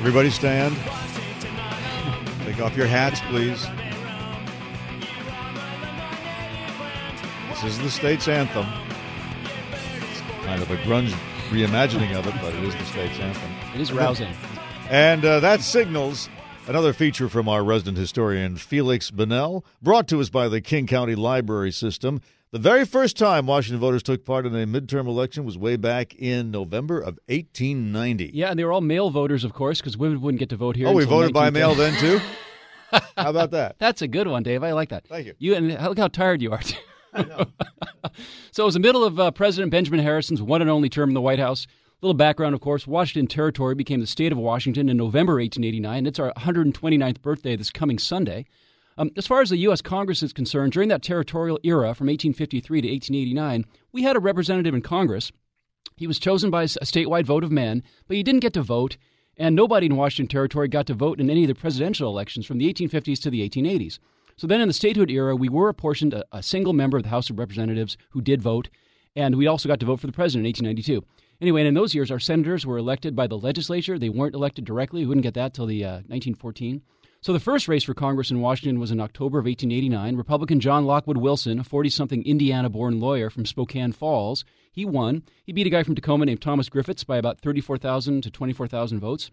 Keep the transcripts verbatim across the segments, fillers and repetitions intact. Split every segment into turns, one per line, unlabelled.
Everybody stand. Take off your hats, please. This is the state's anthem. It's kind of a grunge reimagining of it, but it is the state's anthem.
It is rousing.
And uh, that signals another feature from our resident historian, Felix Bunnell, brought to us by the King County Library System. The very first time Washington voters took part in a midterm election was way back in November of eighteen ninety.
Yeah, and they were all male voters, of course, because women wouldn't get to vote here.
Oh, we voted by
nineteen ten.
mail then, too? How about that?
That's a good one, Dave. I like that.
Thank you.
You and look how tired you are.
I know.
So it was the middle of uh, President Benjamin Harrison's one and only term in the White House. A little background, of course. Washington Territory became the state of Washington in November eighteen eighty-nine. It's our one hundred twenty-ninth birthday this coming Sunday. Um, as far as the U S. Congress is concerned, during that territorial era from eighteen fifty-three to eighteen eighty-nine, we had a representative in Congress. He was chosen by a statewide vote of men, but he didn't get to vote, and nobody in Washington Territory got to vote in any of the presidential elections from the eighteen fifties to the eighteen eighties. So then in the statehood era, we were apportioned a, a single member of the House of Representatives who did vote, and we also got to vote for the president in eighteen ninety-two. Anyway, and in those years, our senators were elected by the legislature. They weren't elected directly. We wouldn't get that till the uh, nineteen fourteen. So the first race for Congress in Washington was in October of eighteen eighty-nine. Republican John Lockwood Wilson, a forty-something Indiana-born lawyer from Spokane Falls, he won. He beat a guy from Tacoma named Thomas Griffiths by about thirty-four thousand to twenty-four thousand votes.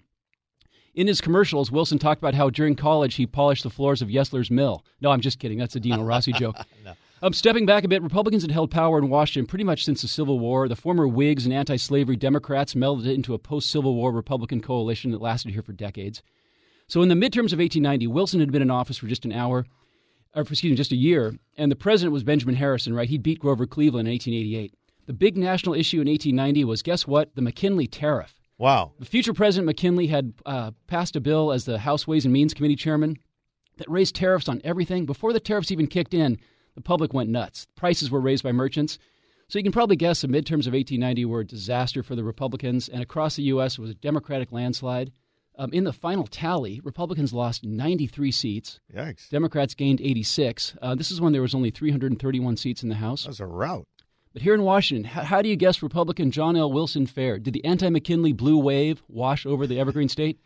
In his commercials, Wilson talked about how during college he polished the floors of Yesler's Mill. No, I'm just kidding. That's a Dino Rossi joke. No. Um, stepping back a bit, Republicans had held power in Washington pretty much since the Civil War. The former Whigs and anti-slavery Democrats melded it into a post-Civil War Republican coalition that lasted here for decades. So in the midterms of eighteen ninety, Wilson had been in office for just an hour, or excuse me, just a year, and the president was Benjamin Harrison, right? He beat Grover Cleveland in eighteen eighty-eight. The big national issue in eighteen ninety was, guess what? The McKinley Tariff.
Wow.
The future President McKinley had uh, passed a bill as the House Ways and Means Committee chairman that raised tariffs on everything. Before the tariffs even kicked in, the public went nuts. Prices were raised by merchants. So you can probably guess the midterms of eighteen ninety were a disaster for the Republicans, and across the U S it was a Democratic landslide. Um, in the final tally, Republicans lost ninety-three seats.
Yikes.
Democrats gained eighty-six. Uh, this is when there was only three hundred thirty-one seats in the House.
That's a rout.
But here in Washington, how, how do you guess Republican John L. Wilson fared? Did the anti-McKinley blue wave wash over the Evergreen State?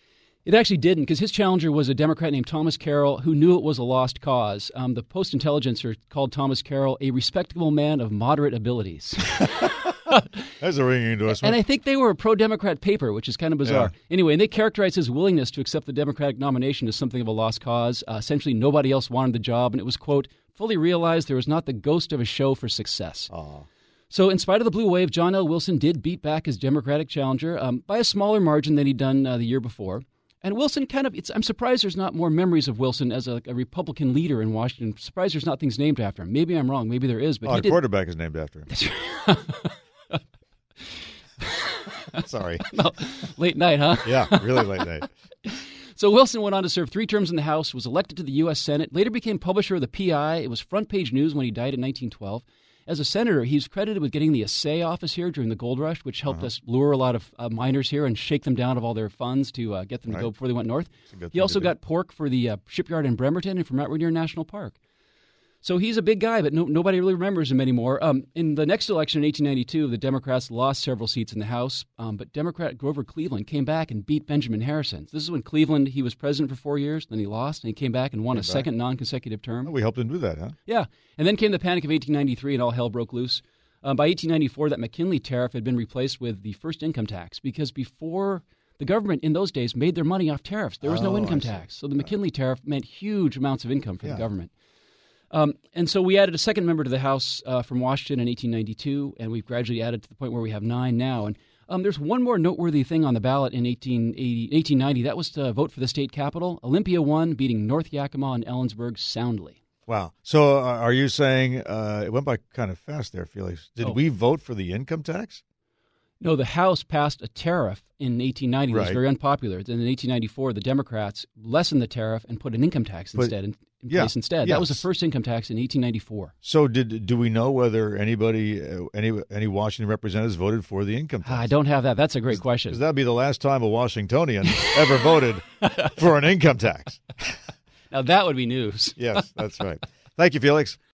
It actually didn't, because his challenger was a Democrat named Thomas Carroll who knew it was a lost cause. Um, the Post-Intelligencer called Thomas Carroll a respectable man of moderate abilities.
That's a ringing endorsement.
And I think they were a pro-Democrat paper, which is kind of bizarre.
Yeah.
Anyway, and they characterized his willingness to accept the Democratic nomination as something of a lost cause. Uh, essentially, nobody else wanted the job, and it was, quote, fully realized there was not the ghost of a show for success.
Aww.
So in spite of the blue wave, John L. Wilson did beat back his Democratic challenger um, by a smaller margin than he'd done uh, the year before. And Wilson kind of, it's, I'm surprised there's not more memories of Wilson as a, a Republican leader in Washington. I'm surprised there's not things named after him. Maybe I'm wrong. Maybe there is. But
oh,
he
the
did.
quarterback is named after him. Sorry.
No, late night, huh?
Yeah, really late night.
So Wilson went on to serve three terms in the House, was elected to the U S. Senate, later became publisher of the P I. It was front page news when he died in nineteen twelve. As a senator, he's credited with getting the assay office here during the gold rush, which helped uh-huh. us lure a lot of uh, miners here and shake them down of all their funds to uh, get them to right. go before they went north. He also got pork for the uh, shipyard in Bremerton and for Mount Rainier National Park. So he's a big guy, but no, nobody really remembers him anymore. Um, in the next election in eighteen ninety-two, the Democrats lost several seats in the House, um, but Democrat Grover Cleveland came back and beat Benjamin Harrison. This is when Cleveland, he was president for four years, then he lost, and he came back and won
came
a
back.
second non-consecutive term.
Oh, we helped him do that, huh?
Yeah, and then came the Panic of eighteen ninety-three, and all hell broke loose. Um, by eighteen ninety-four, that McKinley tariff had been replaced with the first income tax, because before the government in those days made their money off tariffs. There was
oh,
no income
I
tax.
see.
So the McKinley tariff meant huge amounts of income for
yeah.
the government. Um, and so we added a second member to the House uh, from Washington in eighteen ninety-two, and we've gradually added to the point where we have nine now. And um, there's one more noteworthy thing on the ballot in eighteen eighty, eighteen ninety. That was to vote for the state capitol. Olympia won, beating North Yakima and Ellensburg soundly.
Wow. So uh, are you saying, uh, it went by kind of fast there, Felix. Did
Oh.
we vote for the income tax?
No, the House passed a tariff in eighteen ninety that was
Right.
very unpopular. Then in eighteen ninety-four, the Democrats lessened the tariff and put an income tax
But-
instead in, in
yeah,
place instead. That was the
yes.
first income tax in eighteen ninety-four.
So did do we know whether anybody, uh, any any Washington representatives voted for the income tax?
Ah, I don't have that. That's a great question.
Because that would be the last time a Washingtonian ever voted for an income tax.
Now that would be news.
Yes, that's right. Thank you, Felix.